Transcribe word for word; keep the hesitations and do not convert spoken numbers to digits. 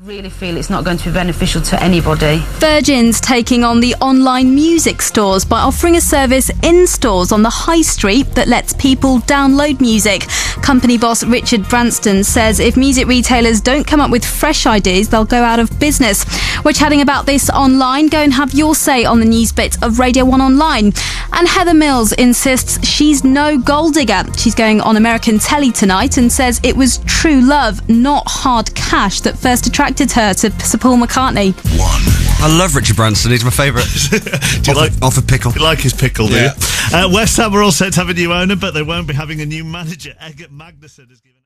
really feel it's not going to be beneficial to anybody. Virgin's taking on the online music stores by offering a service in stores on the high street that lets people download music. Company boss Richard Branson says if music retailers don't come up with fresh ideas, they'll go out of business. We're chatting about this online. Go and have your say on the news bit of Radio one Online. And Heather Mills insists she's no gold digger. She's going on American telly tonight and says it was true love, not hard cash, that first attracted her to Sir Paul McCartney. One. I love Richard Branson. He's my favourite. Do you like off a pickle? You like his pickle, do yeah. you? Uh, West Ham are all set to have a new owner, but they won't be having a new manager. Eggert Magnusson has given